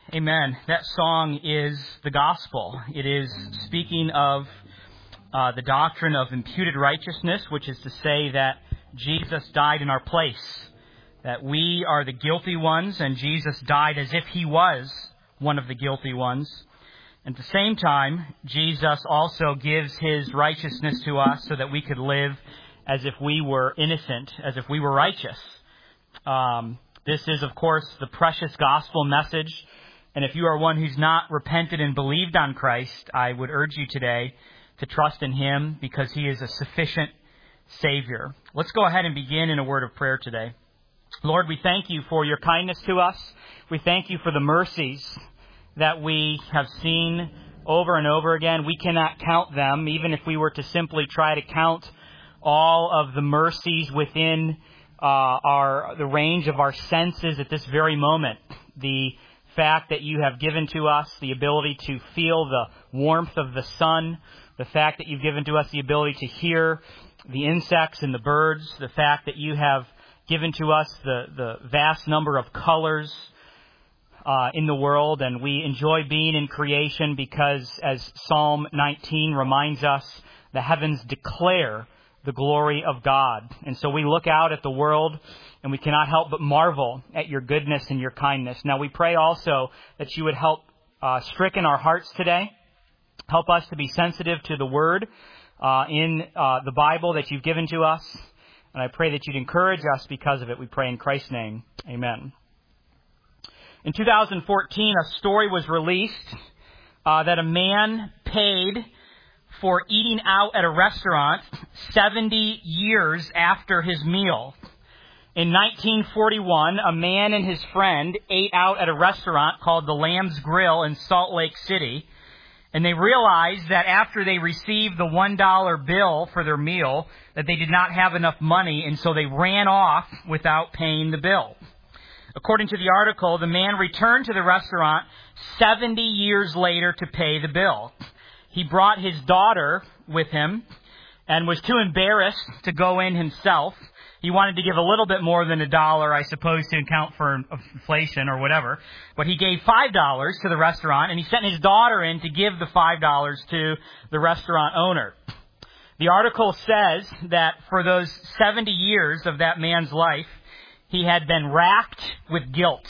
Amen. That song is the gospel. It is speaking of the doctrine of imputed righteousness, which is to say that Jesus died in our place, that we are the guilty ones, and Jesus died as if he was one of the guilty ones. At the same time, Jesus also gives his righteousness to us so that we could live as if we were innocent, as if we were righteous. This is, of course, the precious gospel message. And if you are one who's not repented and believed on Christ, I would urge you today to trust in him because he is a sufficient Savior. Let's go ahead and begin in a word of prayer today. Lord, we thank you for your kindness to us. We thank you for the mercies that we have seen over and over again. We cannot count them, even if we were to simply try to count all of the mercies within the range of our senses at this very moment. The fact that you have given to us the ability to feel the warmth of the sun, the fact that you've given to us the ability to hear the insects and the birds, the fact that you have given to us the vast number of colors in the world, and we enjoy being in creation because, as Psalm 19 reminds us, the heavens declare the glory of God. And so we look out at the world and we cannot help but marvel at your goodness and your kindness. Now we pray also that you would help stricken our hearts today. Help us to be sensitive to the word in the Bible that you've given to us. And I pray that you'd encourage us because of it. We pray in Christ's name. Amen. In 2014, a story was released that a man paid for eating out at a restaurant 70 years after his meal. In 1941, a man and his friend ate out at a restaurant called the Lamb's Grill in Salt Lake City, and they realized that after they received the $1 bill for their meal, that they did not have enough money, and so they ran off without paying the bill. According to the article, the man returned to the restaurant 70 years later to pay the bill. He brought his daughter with him and was too embarrassed to go in himself. He wanted to give a little bit more than $1, I suppose, to account for inflation or whatever. But he gave $5 to the restaurant, and he sent his daughter in to give the $5 to the restaurant owner. The article says that for those 70 years of that man's life, he had been racked with guilt.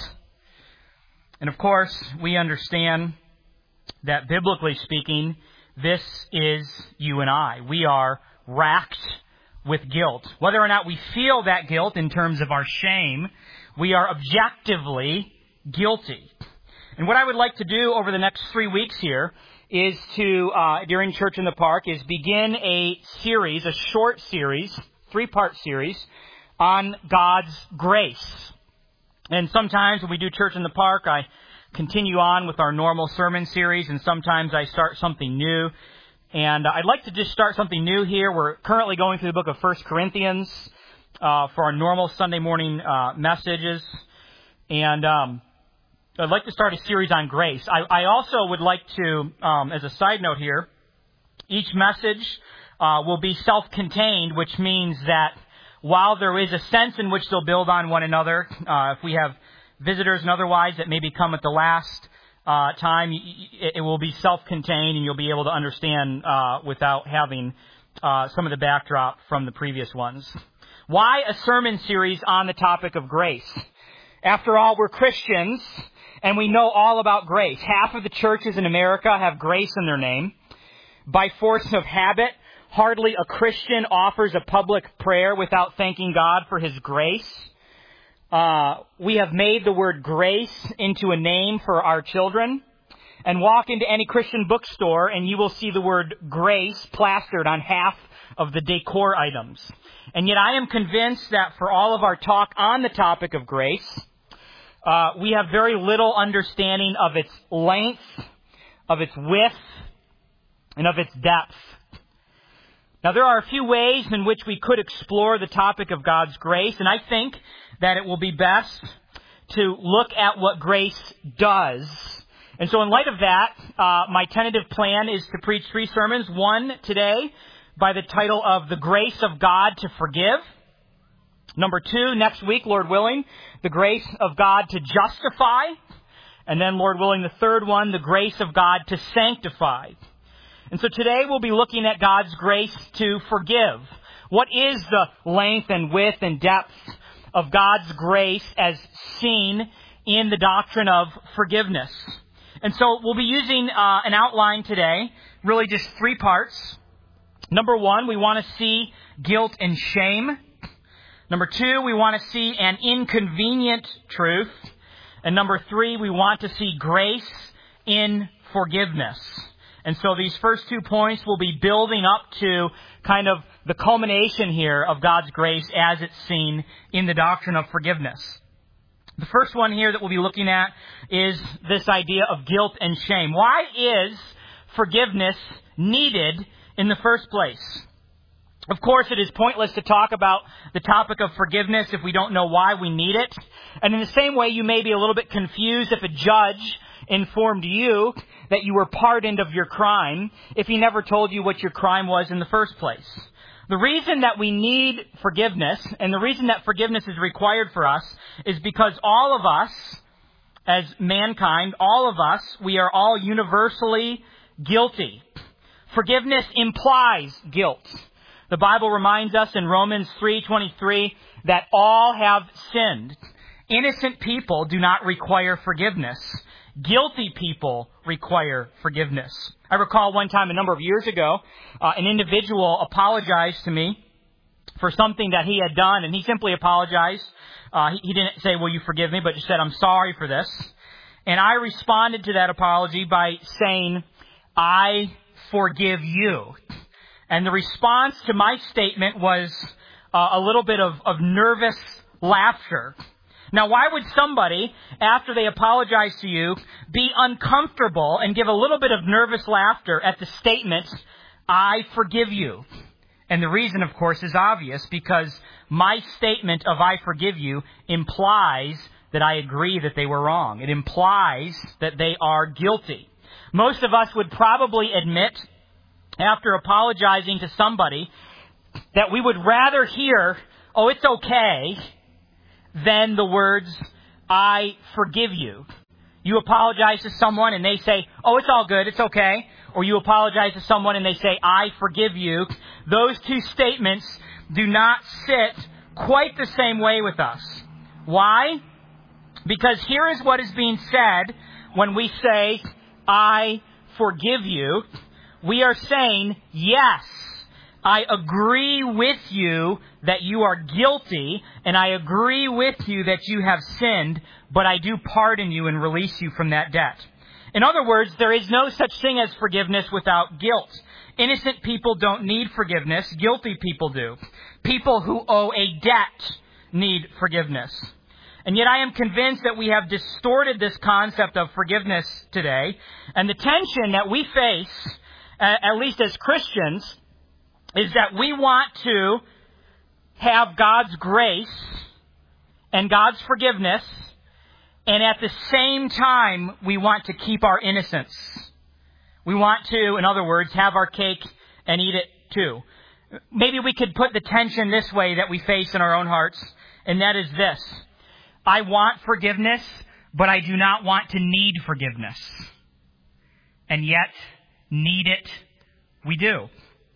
And of course, we understand that biblically speaking, this is you and I. We are racked with guilt. Whether or not we feel that guilt in terms of our shame, we are objectively guilty. And what I would like to do over the next 3 weeks here is to, during Church in the Park, is begin a series, a short series, 3-part series, on God's grace. And sometimes when we do Church in the Park, I continue on with our normal sermon series, and sometimes I start something new. And I'd like to just start something new here. We're currently going through the book of 1 Corinthians for our normal Sunday morning messages. And I'd like to start a series on grace. I also would like to, as a side note here, each message will be self-contained, which means that while there is a sense in which they'll build on one another, if we have visitors and otherwise that maybe come at the last time, it will be self-contained and you'll be able to understand without having some of the backdrop from the previous ones. Why a sermon series on the topic of grace? After all, we're Christians and we know all about grace. Half of the churches in America have grace in their name. By force of habit, hardly a Christian offers a public prayer without thanking God for his grace. We have made the word grace into a name for our children. And walk into any Christian bookstore and you will see the word grace plastered on half of the decor items. And yet I am convinced that for all of our talk on the topic of grace, we have very little understanding of its length, of its width, and of its depth. Now, there are a few ways in which we could explore the topic of God's grace, and I think that it will be best to look at what grace does. And so in light of that, my tentative plan is to preach 3 sermons. One today by the title of The Grace of God to Forgive. Number 2, next week, Lord willing, the grace of God to justify. And then, Lord willing, the third one, the grace of God to sanctify. And so today we'll be looking at God's grace to forgive. What is the length and width and depth of God's grace as seen in the doctrine of forgiveness? And so we'll be using an outline today, really just three parts. Number one, we want to see guilt and shame. Number two, we want to see an inconvenient truth. And number three, we want to see grace in forgiveness. And so these first 2 points will be building up to kind of the culmination here of God's grace as it's seen in the doctrine of forgiveness. The first one here that we'll be looking at is this idea of guilt and shame. Why is forgiveness needed in the first place? Of course, it is pointless to talk about the topic of forgiveness if we don't know why we need it. And in the same way, you may be a little bit confused if a judge informed you that you were pardoned of your crime if he never told you what your crime was in the first place. The reason that we need forgiveness, and the reason that forgiveness is required for us, is because all of us, as mankind, all of us, we are all universally guilty. Forgiveness implies guilt. The Bible reminds us in Romans 3:23 that all have sinned. Innocent people do not require forgiveness. Guilty people require forgiveness. I recall one time a number of years ago, an individual apologized to me for something that he had done, and he simply apologized. He didn't say, "Will you forgive me?" but just said, "I'm sorry for this." And I responded to that apology by saying, "I forgive you." And the response to my statement was a little bit of nervous laughter. Now, why would somebody, after they apologize to you, be uncomfortable and give a little bit of nervous laughter at the statement, "I forgive you"? And the reason, of course, is obvious, because my statement of "I forgive you" implies that I agree that they were wrong. It implies that they are guilty. Most of us would probably admit, after apologizing to somebody, that we would rather hear, "Oh, it's okay," than the words, "I forgive you." You apologize to someone and they say, "Oh, it's all good, it's okay." Or you apologize to someone and they say, "I forgive you." Those two statements do not sit quite the same way with us. Why? Because here is what is being said when we say, "I forgive you." We are saying, yes, I agree with you that you are guilty, and I agree with you that you have sinned, but I do pardon you and release you from that debt. In other words, there is no such thing as forgiveness without guilt. Innocent people don't need forgiveness. Guilty people do. People who owe a debt need forgiveness. And yet I am convinced that we have distorted this concept of forgiveness today, and the tension that we face, at least as Christians, is that we want to have God's grace and God's forgiveness, and at the same time, we want to keep our innocence. We want to, in other words, have our cake and eat it too. Maybe we could put the tension this way that we face in our own hearts, and that is this: I want forgiveness, but I do not want to need forgiveness. And yet, need it we do.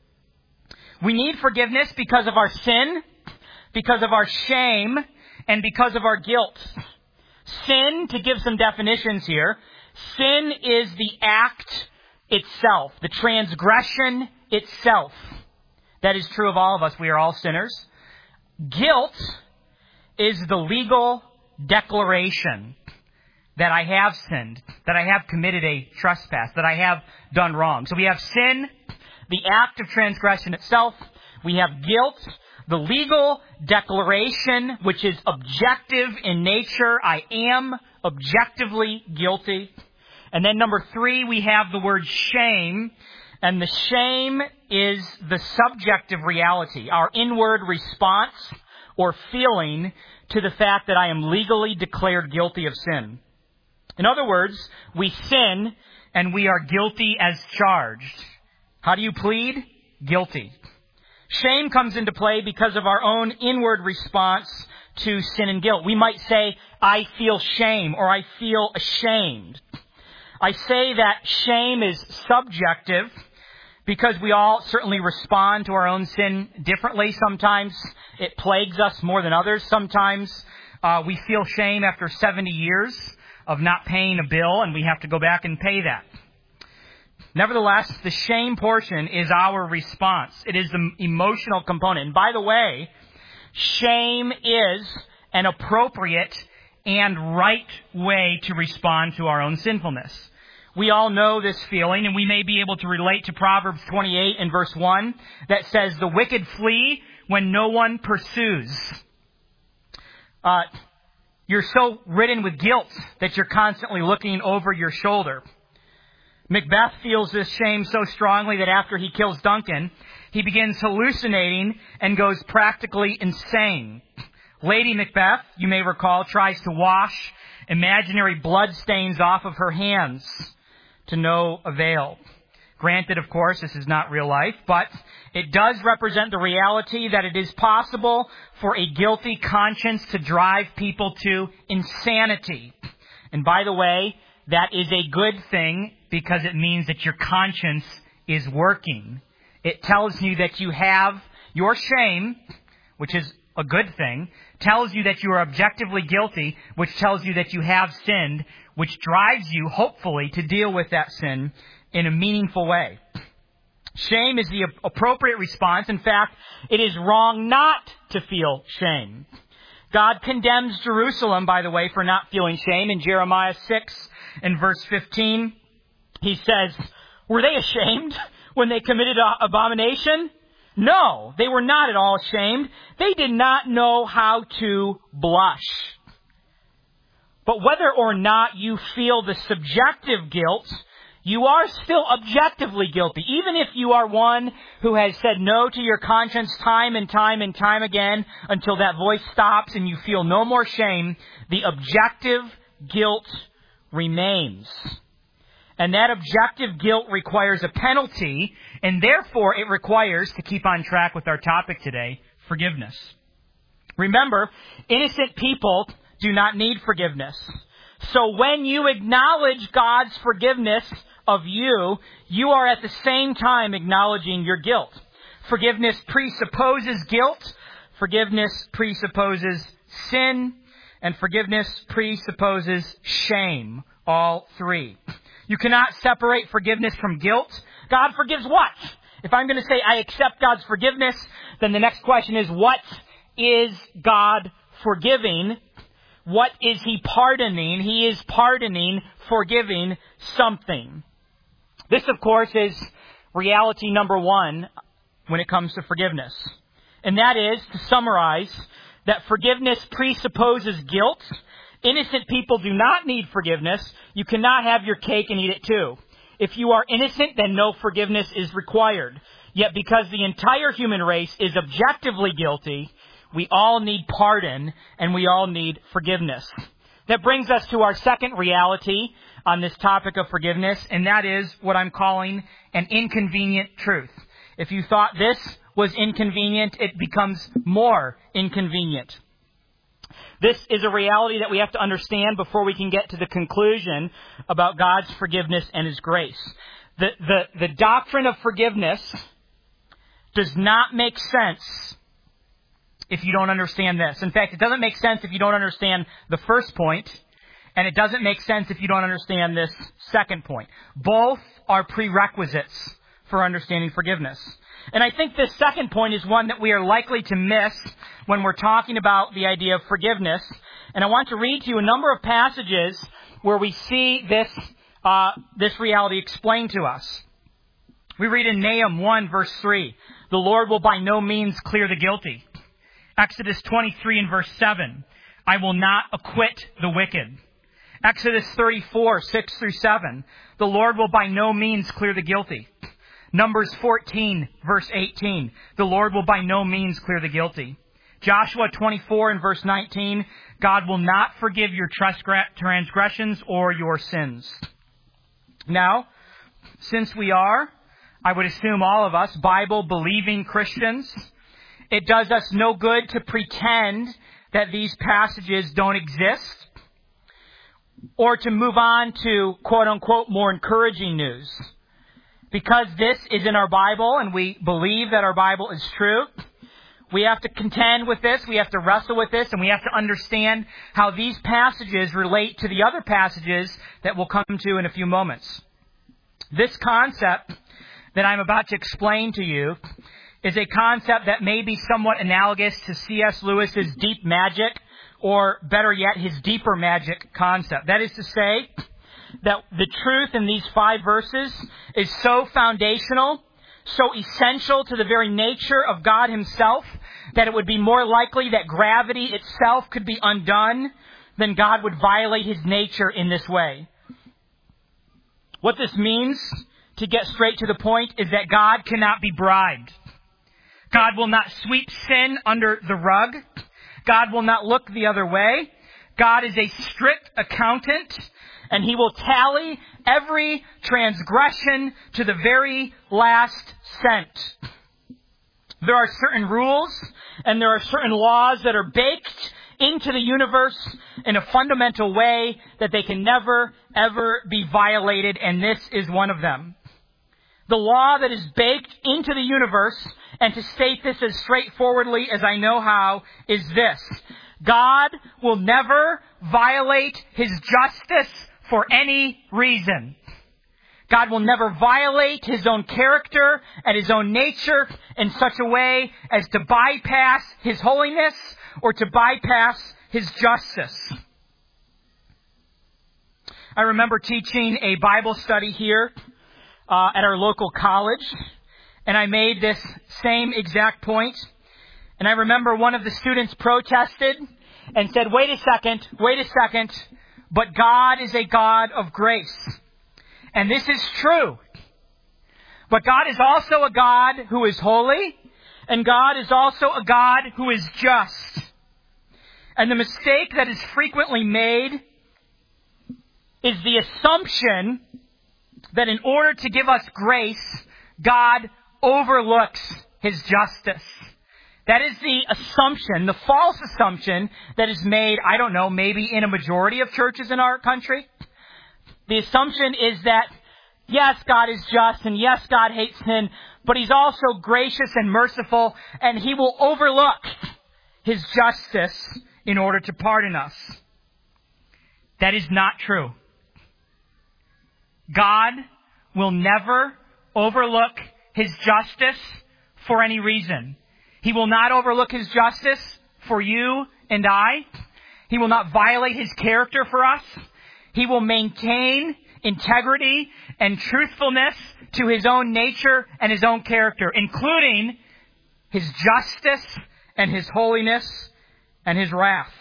We need forgiveness because of our sin, because of our shame, and because of our guilt. Sin, to give some definitions here, sin is the act itself, the transgression itself. That is true of all of us. We are all sinners. Guilt is the legal declaration that I have sinned, that I have committed a trespass, that I have done wrong. So we have sin, the act of transgression itself. We have guilt, the legal declaration, which is objective in nature. I am objectively guilty. And then number 3, we have the word shame. And the shame is the subjective reality, our inward response or feeling to the fact that I am legally declared guilty of sin. In other words, we sin and we are guilty as charged. How do you plead? Guilty. Shame comes into play because of our own inward response to sin and guilt. We might say, I feel shame, or I feel ashamed. I say that shame is subjective because we all certainly respond to our own sin differently. Sometimes it plagues us more than others. Sometimes we feel shame after 70 years of not paying a bill, and we have to go back and pay that. Nevertheless, the shame portion is our response. It is the emotional component. And by the way, shame is an appropriate and right way to respond to our own sinfulness. We all know this feeling, and we may be able to relate to Proverbs 28 and verse 1 that says, the wicked flee when no one pursues. You're so ridden with guilt that you're constantly looking over your shoulder. Macbeth feels this shame so strongly that after he kills Duncan, he begins hallucinating and goes practically insane. Lady Macbeth, you may recall, tries to wash imaginary blood stains off of her hands to no avail. Granted, of course, this is not real life, but it does represent the reality that it is possible for a guilty conscience to drive people to insanity. And by the way, that is a good thing because it means that your conscience is working. It tells you that you have your shame, which is a good thing, tells you that you are objectively guilty, which tells you that you have sinned, which drives you, hopefully, to deal with that sin in a meaningful way. Shame is the appropriate response. In fact, it is wrong not to feel shame. God condemns Jerusalem, by the way, for not feeling shame. In Jeremiah 6 and verse 15, he says, were they ashamed when they committed abomination? No, they were not at all ashamed. They did not know how to blush. But whether or not you feel the subjective guilt, you are still objectively guilty. Even if you are one who has said no to your conscience time and time and time again until that voice stops and you feel no more shame, the objective guilt remains. And that objective guilt requires a penalty, and therefore it requires, to keep on track with our topic today, forgiveness. Remember, innocent people do not need forgiveness. So when you acknowledge God's forgiveness of you, you are at the same time acknowledging your guilt. Forgiveness presupposes guilt. Forgiveness presupposes sin. And forgiveness presupposes shame. All three. You cannot separate forgiveness from guilt. God forgives what? If I'm going to say I accept God's forgiveness, then the next question is, what is God forgiving? What is He pardoning? He is pardoning, forgiving something. This, of course, is reality number one when it comes to forgiveness. And that is, to summarize, that forgiveness presupposes guilt. Innocent people do not need forgiveness. You cannot have your cake and eat it too. If you are innocent, then no forgiveness is required. Yet because the entire human race is objectively guilty, we all need pardon and we all need forgiveness. That brings us to our second reality on this topic of forgiveness, and that is what I'm calling an inconvenient truth. If you thought this was inconvenient, it becomes more inconvenient. This is a reality that we have to understand before we can get to the conclusion about God's forgiveness and His grace. The doctrine of forgiveness does not make sense if you don't understand this. In fact, it doesn't make sense if you don't understand the first point, and it doesn't make sense if you don't understand this second point. Both are prerequisites for understanding forgiveness. And I think this second point is one that we are likely to miss when we're talking about the idea of forgiveness. And I want to read to you a number of passages where we see this reality explained to us. We read in Nahum 1 verse 3, the Lord will by no means clear the guilty. Exodus 23 and verse 7, I will not acquit the wicked. Exodus 34, 6 through 7, the Lord will by no means clear the guilty. Numbers 14, verse 18, the Lord will by no means clear the guilty. Joshua 24 and verse 19, God will not forgive your transgressions or your sins. Now, since we are, I would assume all of us, Bible-believing Christians, it does us no good to pretend that these passages don't exist, or to move on to quote-unquote more encouraging news. Because this is in our Bible and we believe that our Bible is true, we have to contend with this, we have to wrestle with this, and we have to understand how these passages relate to the other passages that we'll come to in a few moments. This concept that I'm about to explain to you is a concept that may be somewhat analogous to C.S. Lewis's deep magic, or better yet, his deeper magic concept. That is to say, that the truth in these 5 verses is so foundational, so essential to the very nature of God himself, that it would be more likely that gravity itself could be undone than God would violate his nature in this way. What this means, to get straight to the point, is that God cannot be bribed. God will not sweep sin under the rug. God will not look the other way. God is a strict accountant, and he will tally every transgression to the very last cent. There are certain rules and there are certain laws that are baked into the universe in a fundamental way that they can never, ever be violated, and this is one of them. The law that is baked into the universe, and to state this as straightforwardly as I know how, is this: God will never violate his justice for any reason. God will never violate his own character and his own nature in such a way as to bypass his holiness or to bypass his justice. I remember teaching a Bible study here at our local college, and I made this same exact point. And I remember one of the students protested and said, wait a second, but God is a God of grace. And this is true. But God is also a God who is holy, and God is also a God who is just. And the mistake that is frequently made is the assumption that in order to give us grace, God overlooks his justice. That is the assumption, the false assumption that is made, I don't know, maybe in a majority of churches in our country. The assumption is that, yes, God is just, and yes, God hates sin, but he's also gracious and merciful, and he will overlook his justice in order to pardon us. That is not true. God will never overlook his justice for any reason. He will not overlook his justice for you and I. He will not violate his character for us. He will maintain integrity and truthfulness to his own nature and his own character, including his justice and his holiness and his wrath.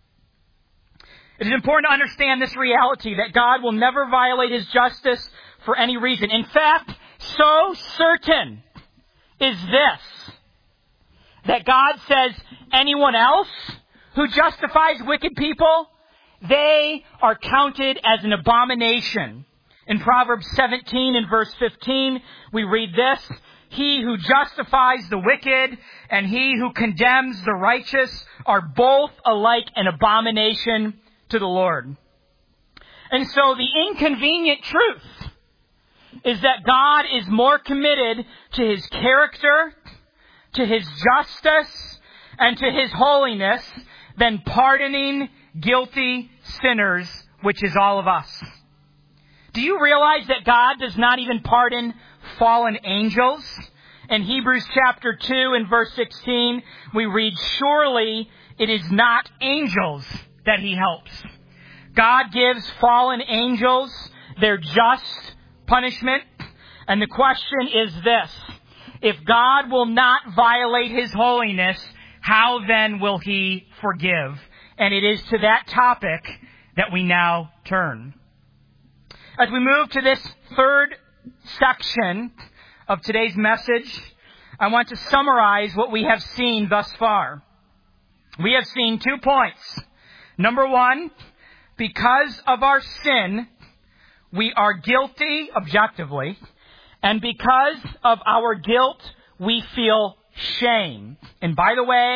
It is important to understand this reality that God will never violate his justice for any reason. In fact, so certain is this, that God says anyone else who justifies wicked people, they are counted as an abomination. In Proverbs 17 and verse 15, we read this: he who justifies the wicked and he who condemns the righteous are both alike an abomination to the Lord. And so the inconvenient truth is that God is more committed to his character, to his justice, and to his holiness than pardoning guilty sinners, which is all of us. Do you realize that God does not even pardon fallen angels? In Hebrews chapter 2 and verse 16, we read, surely it is not angels that he helps. God gives fallen angels their just punishment. And the question is this: if God will not violate his holiness, how then will he forgive? And it is to that topic that we now turn. As we move to this third section of today's message, I want to summarize what we have seen thus far. We have seen 2 points. Number one, because of our sin, we are guilty objectively, and because of our guilt, we feel shame. And by the way,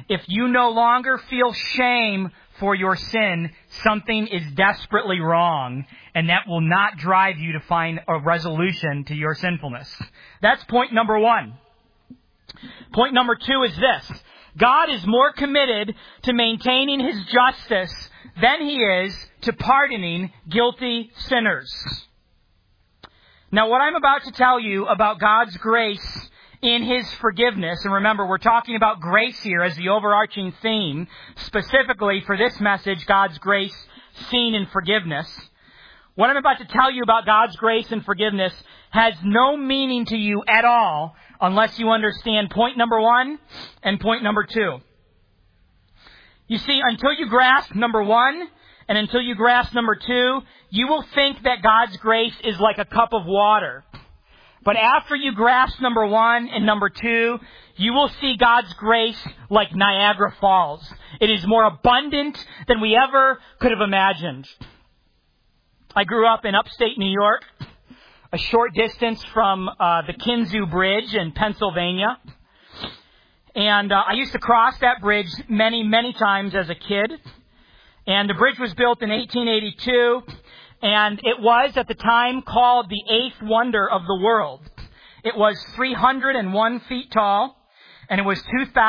If you no longer feel shame for your sin, something is desperately wrong, and that will not drive you to find a resolution to your sinfulness. That's point number one. Point number two is this. God is more committed to maintaining His justice than He is to pardoning guilty sinners. Now, what I'm about to tell you about God's grace in His forgiveness, and remember, we're talking about grace here as the overarching theme, specifically for this message, God's grace seen in forgiveness. What I'm about to tell you about God's grace and forgiveness has no meaning to you at all unless you understand point number one and point number two. You see, until you grasp number one and until you grasp number two, you will think that God's grace is like a cup of water. But after you grasp number one and number two, you will see God's grace like Niagara Falls. It is more abundant than we ever could have imagined. I grew up in upstate New York, a short distance from the Kinzig Bridge in Pennsylvania. And I used to cross that bridge many, many times as a kid. And the bridge was built in 1882. And it was, at the time, called the eighth wonder of the world. It was 301 feet tall, and it was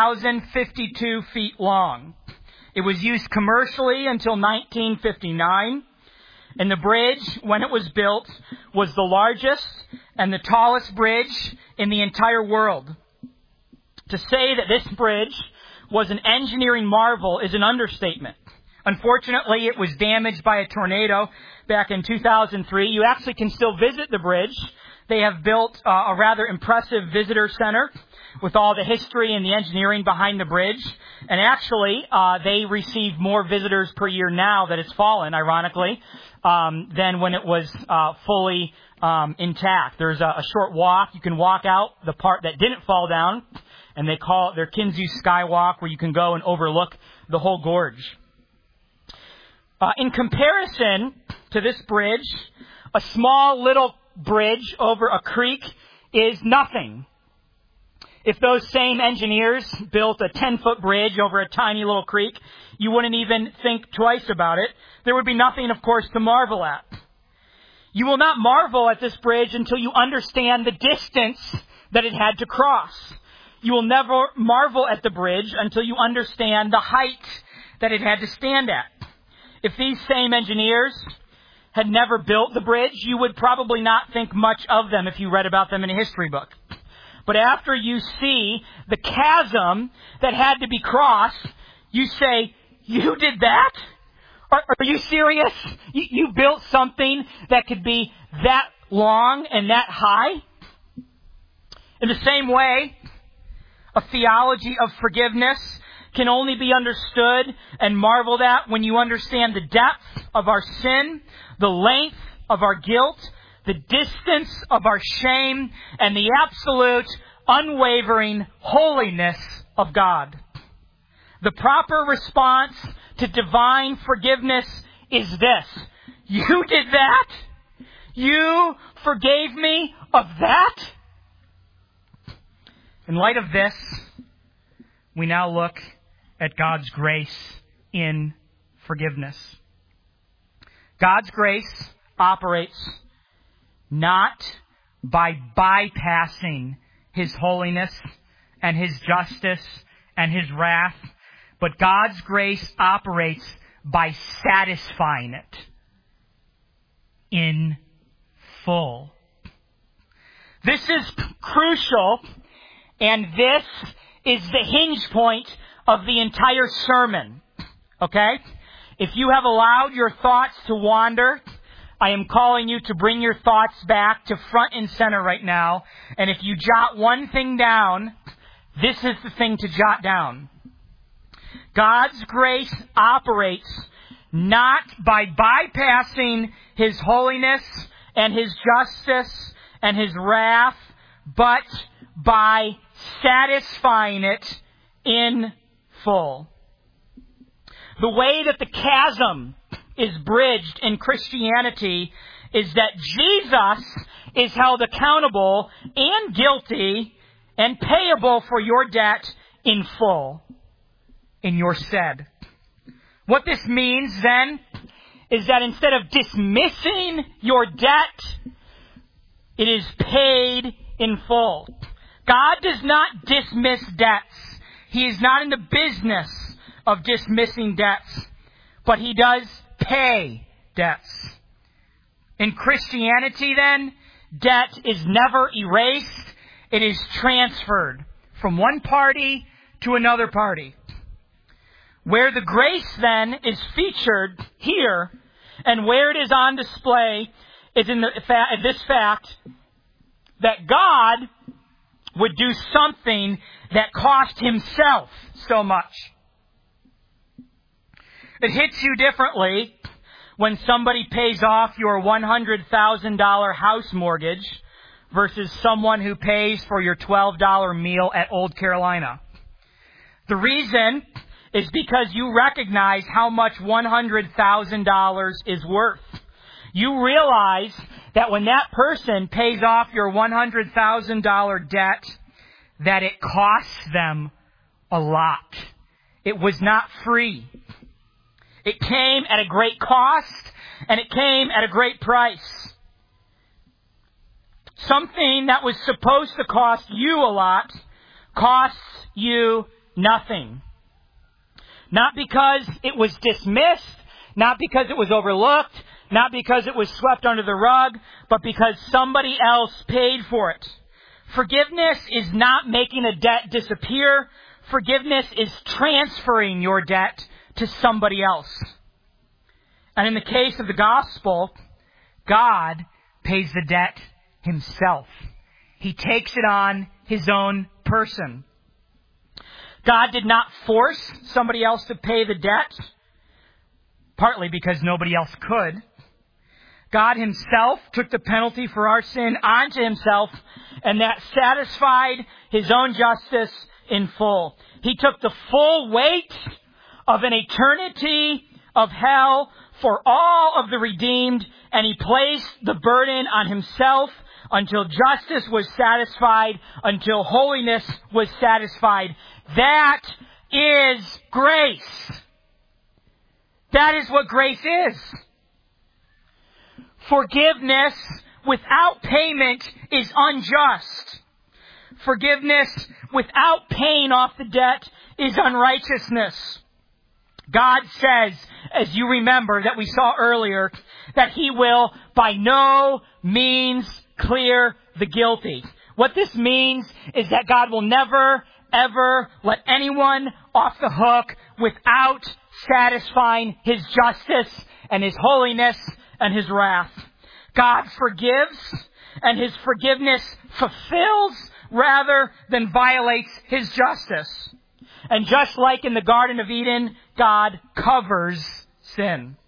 2,052 feet long. It was used commercially until 1959. And the bridge, when it was built, was the largest and the tallest bridge in the entire world. To say that this bridge was an engineering marvel is an understatement. Unfortunately, it was damaged by a tornado back in 2003. You actually can still visit the bridge. They have built a rather impressive visitor center with all the history and the engineering behind the bridge. And actually, they receive more visitors per year now that it's fallen, ironically, than when it was fully intact. There's a short walk. You can walk out the part that didn't fall down, and they call it their Kinzig Skywalk, where you can go and overlook the whole gorge. In comparison to this bridge, a small little bridge over a creek is nothing. If those same engineers built a 10-foot bridge over a tiny little creek, you wouldn't even think twice about it. There would be nothing, of course, to marvel at. You will not marvel at this bridge until you understand the distance that it had to cross. You will never marvel at the bridge until you understand the height that it had to stand at. If these same engineers had never built the bridge, you would probably not think much of them if you read about them in a history book. But after you see the chasm that had to be crossed, you say, "You did that? Are you serious? You built something that could be that long and that high?" In the same way, a theology of forgiveness can only be understood and marveled at when you understand the depth of our sin, the length of our guilt, the distance of our shame, and the absolute, unwavering holiness of God. The proper response to divine forgiveness is this: "You did that? You forgave me of that?" In light of this, we now look at God's grace in forgiveness. God's grace operates not by bypassing His holiness and His justice and His wrath, but God's grace operates by satisfying it in full. This is crucial, and this is the hinge point of the entire sermon. Okay? If you have allowed your thoughts to wander, I am calling you to bring your thoughts back to front and center right now. And if you jot one thing down, this is the thing to jot down. God's grace operates not by bypassing His holiness and His justice and His wrath, but by satisfying it in full. The way that the chasm is bridged in Christianity is that Jesus is held accountable and guilty and payable for your debt in full. in your stead. What this means then is that instead of dismissing your debt, it is paid in full. God does not dismiss debts. He is not in the business of dismissing debts, but He does pay debts. In Christianity then, debt is never erased. It is transferred from one party to another party. Where the grace then is featured here, and where it is on display, is in this fact that God would do something that cost Himself so much. It hits you differently when somebody pays off your $100,000 house mortgage versus someone who pays for your $12 meal at Old Carolina. The reason is because you recognize how much $100,000 is worth. You realize that when that person pays off your $100,000 debt, that it costs them a lot. It was not free. It came at a great cost, and it came at a great price. Something that was supposed to cost you a lot costs you nothing. Not because it was dismissed, not because it was overlooked, not because it was swept under the rug, but because somebody else paid for it. Forgiveness is not making a debt disappear. Forgiveness is transferring your debt to somebody else. And in the case of the gospel, God pays the debt Himself. He takes it on His own person. God did not force somebody else to pay the debt, partly because nobody else could. God Himself took the penalty for our sin onto Himself, and that satisfied His own justice in full. He took the full weight of an eternity of hell for all of the redeemed, and He placed the burden on Himself until justice was satisfied, until holiness was satisfied. That is grace. That is what grace is. Forgiveness without payment is unjust. Forgiveness without paying off the debt is unrighteousness. God says, as you remember that we saw earlier, that He will by no means clear the guilty. What this means is that God will never, ever let anyone off the hook without satisfying His justice and His holiness and His wrath. God forgives, and His forgiveness fulfills rather than violates His justice. And just like in the Garden of Eden, God covers sin.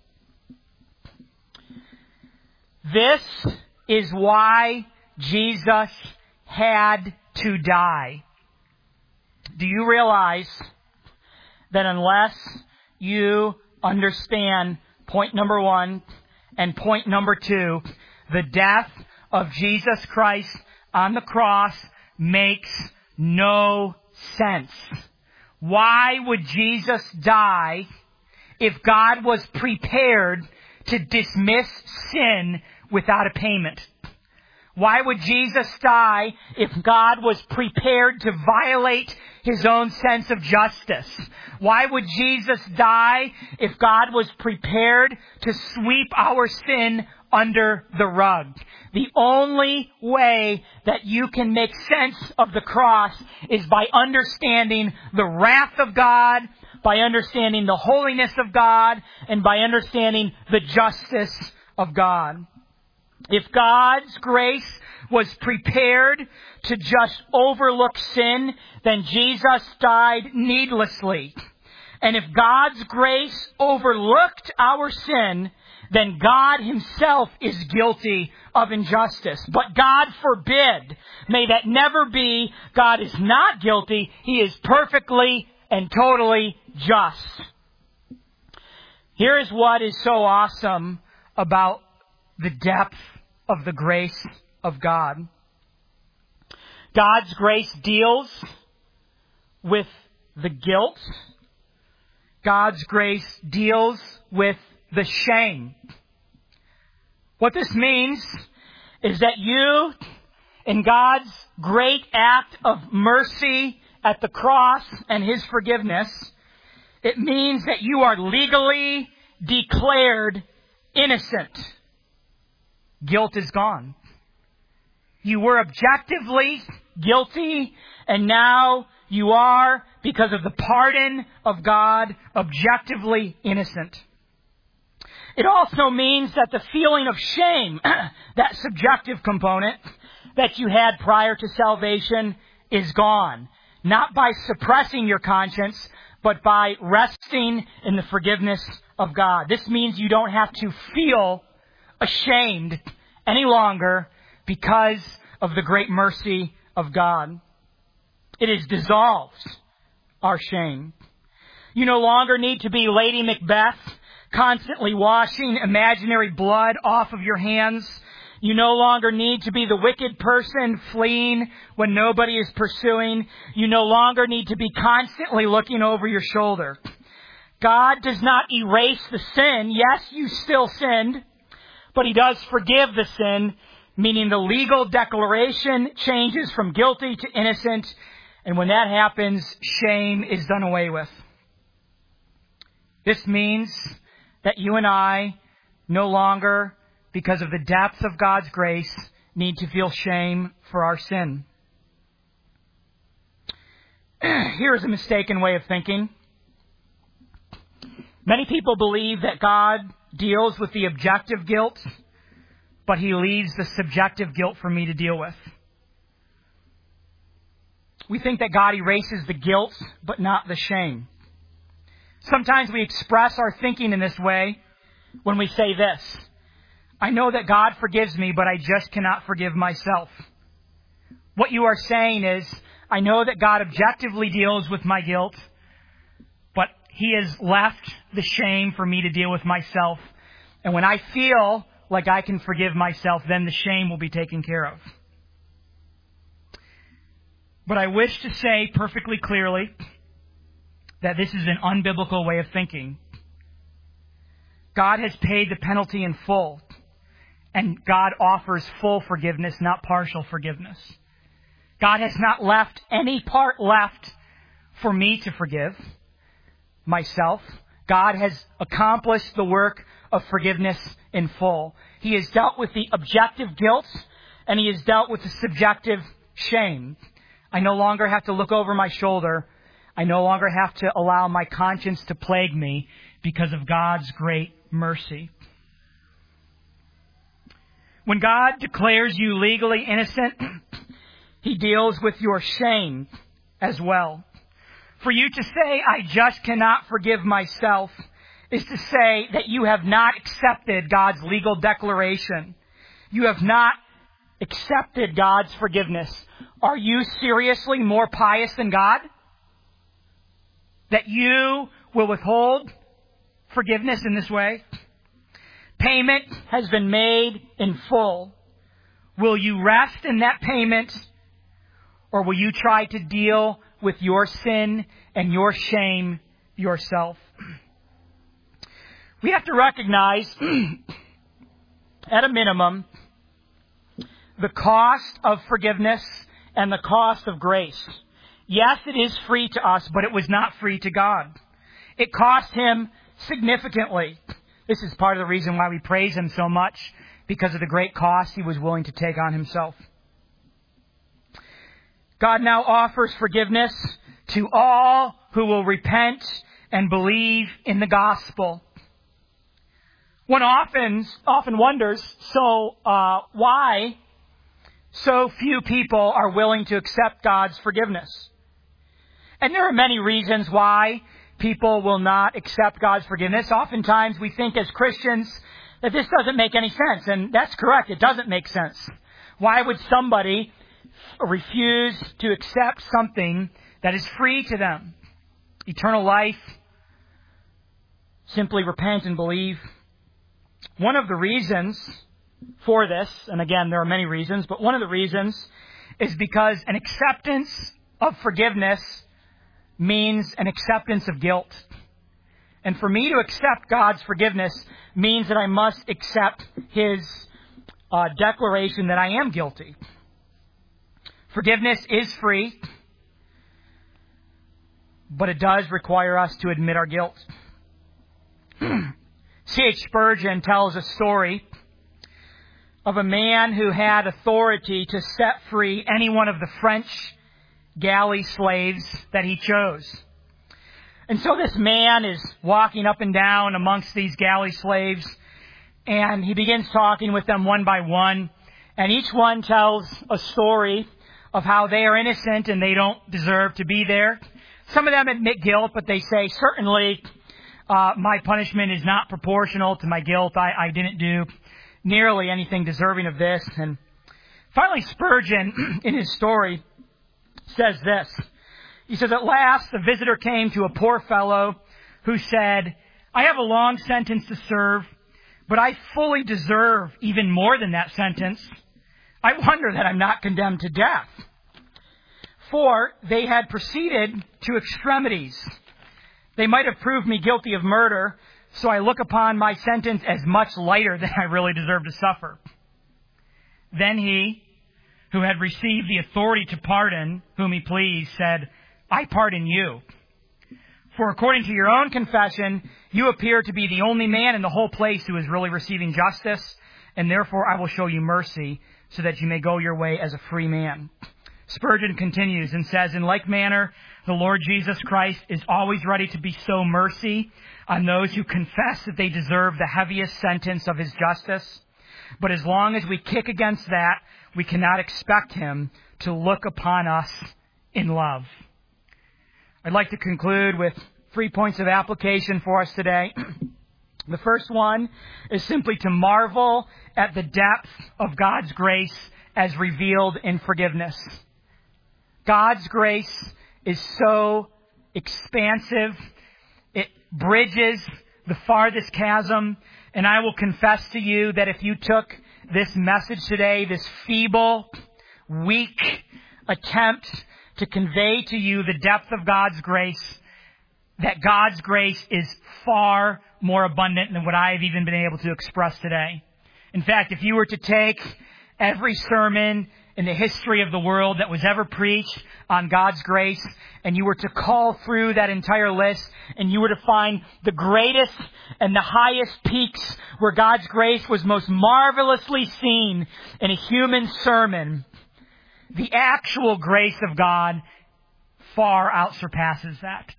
This is why Jesus had to die. Do you realize that unless you understand point number 1 and point number 2, the death of Jesus Christ on the cross makes no sense? Why would Jesus die if God was prepared to dismiss sin without a payment? Why would Jesus die if God was prepared to violate His own sense of justice? Why would Jesus die if God was prepared to sweep our sin under the rug? The only way that you can make sense of the cross is by understanding the wrath of God, by understanding the holiness of God, and by understanding the justice of God. If God's grace was prepared to just overlook sin, then Jesus died needlessly. And if God's grace overlooked our sin, then God Himself is guilty of injustice. But God forbid. May that never be. God is not guilty. He is perfectly and totally just. Here is what is so awesome about the depth of the grace of God. God's grace deals with the guilt God's grace deals with the shame. What this means is that you, in God's great act of mercy at the cross and His forgiveness, it means that you are legally declared innocent. Guilt is gone. You were objectively guilty, and now you are, because of the pardon of God, objectively innocent. It also means that the feeling of shame, that subjective component that you had prior to salvation, is gone. Not by suppressing your conscience, but by resting in the forgiveness of God. This means you don't have to feel ashamed any longer because of the great mercy of God. It has dissolved our shame. You no longer need to be Lady Macbeth, constantly washing imaginary blood off of your hands. You no longer need to be the wicked person fleeing when nobody is pursuing. You no longer need to be constantly looking over your shoulder. God does not erase the sin. Yes, you still sinned, but He does forgive the sin, meaning the legal declaration changes from guilty to innocent. And when that happens, shame is done away with. This means that you and I no longer, because of the depths of God's grace, need to feel shame for our sin. Here is a mistaken way of thinking. Many people believe that God deals with the objective guilt, but He leaves the subjective guilt for me to deal with. We think that God erases the guilt, but not the shame. Sometimes we express our thinking in this way when we say this: I know that God forgives me, but I just cannot forgive myself. What you are saying is, I know that God objectively deals with my guilt, but He has left the shame for me to deal with myself. And when I feel like I can forgive myself, then the shame will be taken care of. But I wish to say perfectly clearly that this is an unbiblical way of thinking. God has paid the penalty in full, and God offers full forgiveness, not partial forgiveness. God has not left any part left for me to forgive myself. God has accomplished the work of forgiveness in full. He has dealt with the objective guilt, and He has dealt with the subjective shame. I no longer have to look over my shoulder. I no longer have to allow my conscience to plague me because of God's great mercy. When God declares you legally innocent, He deals with your shame as well. For you to say, I just cannot forgive myself, is to say that you have not accepted God's legal declaration. You have not accepted God's forgiveness. Are you seriously more pious than God? That you will withhold forgiveness in this way? Payment has been made in full. Will you rest in that payment, or will you try to deal with your sin and your shame yourself? We have to recognize, at a minimum, the cost of forgiveness and the cost of grace. Yes, it is free to us, but it was not free to God. It cost Him significantly. This is part of the reason why we praise Him so much, because of the great cost He was willing to take on Himself. God now offers forgiveness to all who will repent and believe in the gospel. One often wonders, why so few people are willing to accept God's forgiveness? And there are many reasons why people will not accept God's forgiveness. Oftentimes we think as Christians that this doesn't make any sense, and that's correct. It doesn't make sense. Why would somebody refuse to accept something that is free to them? Eternal life. Simply repent and believe. One of the reasons for this, and again, there are many reasons, but one of the reasons is because an acceptance of forgiveness means an acceptance of guilt. And for me to accept God's forgiveness means that I must accept His declaration that I am guilty. Forgiveness is free, but it does require us to admit our guilt. C.H. Spurgeon tells a story of a man who had authority to set free any one of the French galley slaves that he chose. And so this man is walking up and down amongst these galley slaves, and he begins talking with them one by one, and each one tells a story of how they are innocent and they don't deserve to be there. Some of them admit guilt, but they say, certainly my punishment is not proportional to my guilt. I didn't do nearly anything deserving of this. And finally, Spurgeon, in his story, says this. He says, at last, the visitor came to a poor fellow who said, I have a long sentence to serve, but I fully deserve even more than that sentence. I wonder that I'm not condemned to death. For they had proceeded to extremities. They might have proved me guilty of murder, so I look upon my sentence as much lighter than I really deserve to suffer. Then he, who had received the authority to pardon whom he pleased, said, I pardon you. For according to your own confession, you appear to be the only man in the whole place who is really receiving justice, and therefore I will show you mercy, so that you may go your way as a free man. Spurgeon continues and says, in like manner, the Lord Jesus Christ is always ready to bestow mercy on those who confess that they deserve the heaviest sentence of His justice. But as long as we kick against that, we cannot expect Him to look upon us in love. I'd like to conclude with 3 points of application for us today. The first one is simply to marvel at the depth of God's grace as revealed in forgiveness. God's grace is so expansive. It bridges the farthest chasm. And I will confess to you that if you took this message today, this feeble, weak attempt to convey to you the depth of God's grace, that God's grace is far more abundant than what I have even been able to express today. In fact, if you were to take every sermon in the history of the world that was ever preached on God's grace, and you were to call through that entire list, and you were to find the greatest and the highest peaks where God's grace was most marvelously seen in a human sermon, the actual grace of God far outsurpasses that.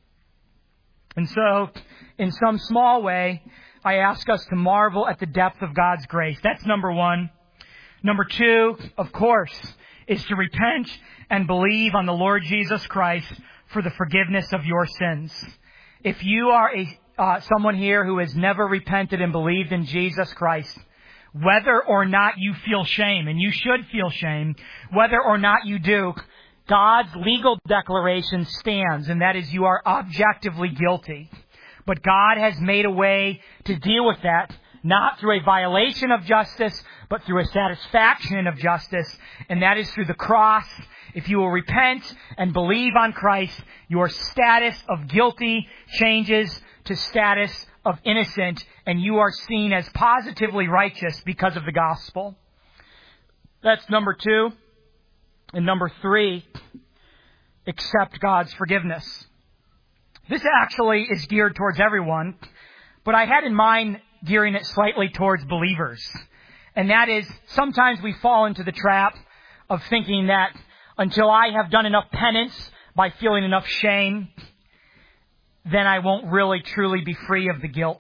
And so, in some small way, I ask us to marvel at the depth of God's grace. That's number one. Number two, of course, is to repent and believe on the Lord Jesus Christ for the forgiveness of your sins. If you are someone here who has never repented and believed in Jesus Christ, whether or not you feel shame, and you should feel shame, whether or not you do, God's legal declaration stands, and that is you are objectively guilty. But God has made a way to deal with that, not through a violation of justice, but through a satisfaction of justice, and that is through the cross. If you will repent and believe on Christ, your status of guilty changes to status of innocent, and you are seen as positively righteous because of the gospel. That's number two. And number three, accept God's forgiveness. This actually is geared towards everyone, but I had in mind gearing it slightly towards believers. And that is, sometimes we fall into the trap of thinking that until I have done enough penance by feeling enough shame, then I won't really truly be free of the guilt.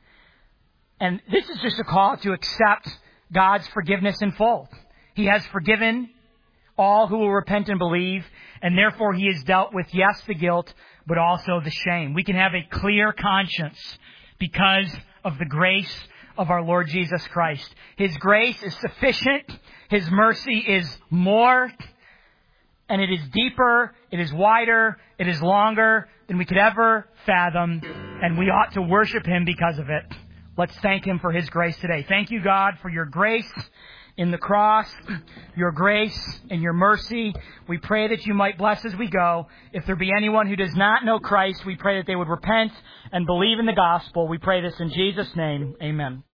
And this is just a call to accept God's forgiveness in full. He has forgiven all who will repent and believe, and therefore He has dealt with, yes, the guilt, but also the shame. We can have a clear conscience because of the grace of our Lord Jesus Christ. His grace is sufficient. His mercy is more. And it is deeper, it is wider, it is longer than we could ever fathom. And we ought to worship Him because of it. Let's thank Him for His grace today. Thank you, God, for your grace in the cross, your grace and your mercy. We pray that you might bless as we go. If there be anyone who does not know Christ, we pray that they would repent and believe in the gospel. We pray this in Jesus' name. Amen.